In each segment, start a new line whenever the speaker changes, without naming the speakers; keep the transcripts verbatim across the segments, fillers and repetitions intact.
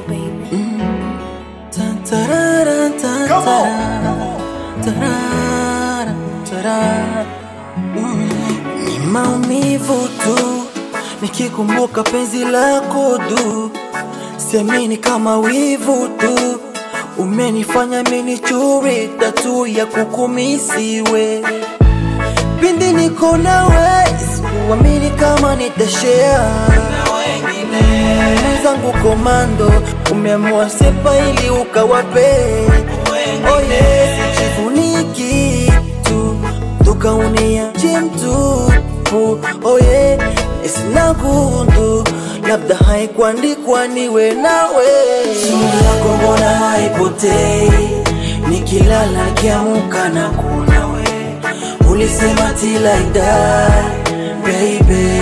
baby.
Mm. Tan tarara, tan tarara, tarara, tarara. Mm. Ni maumivu tu nikikumbuka penzi lako du, siamini kama wivu tu umenifanya mimi chure tatu ya kukumisiwe. Pindi niko nawe sikuamini kama nitashare na wengine zangu komando, umeamua sepa ili ukawape wengine. Sijifuniki tu tukaunia jimtupu, oye sina gundu, labda haikuandikwa niwe nawe. Sura yako mbona haipotei, nikilala nikiamka na kuona we. Ulisema till I die, baby.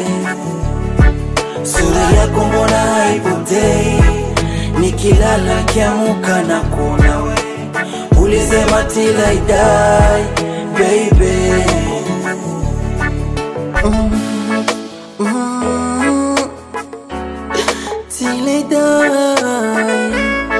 Sura yako mbona haipotei, nikilala nikiamka na kuona we. Ulisema till I die, baby. Mm. Mm. Till I die.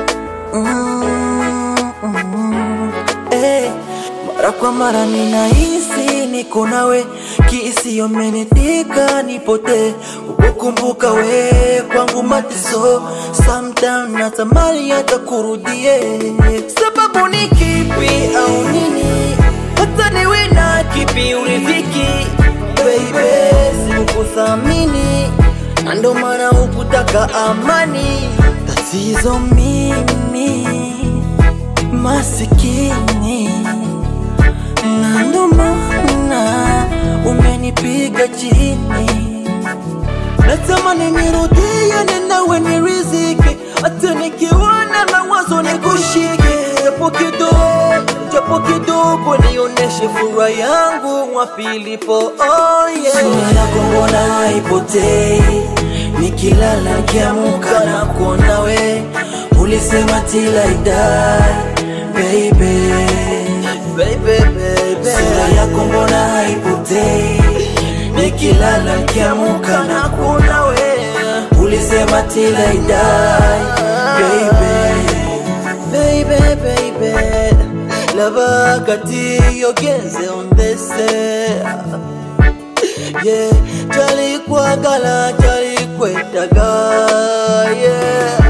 Mm. Mm. Hey. Mara kwa mara ninahisi niko nawe, kihisia umenitika nipote, ukukumbuka we kwangu mateso. Sometimes natamani hata kurudie, sababu ni kipi au nini hata niwe na kipi uridhiki. Baby sikuthamini na ndo maana hukutaka amani. Tatizo mimi masikini na ndo maana umenipiga chini. Natamani nirudie ninawe nirizike, hata nikiwana mawazo nikushike. Japo kidogo, japo kidogo nioneshe furaha yangu wapi ilipo, oh yeah. Sura yako mbona haipotei, nikilala nikiamka na kuona we. Ulisema till I die, baby. Baby, baby. Sura yako mbona haipotei, nikilala nikiamka na kuona we. Ulisema till I die, baby. Baby, baby. Lava kati yogenze ondese, yeah. Jali kwa gala, jali kwetaga, yeah.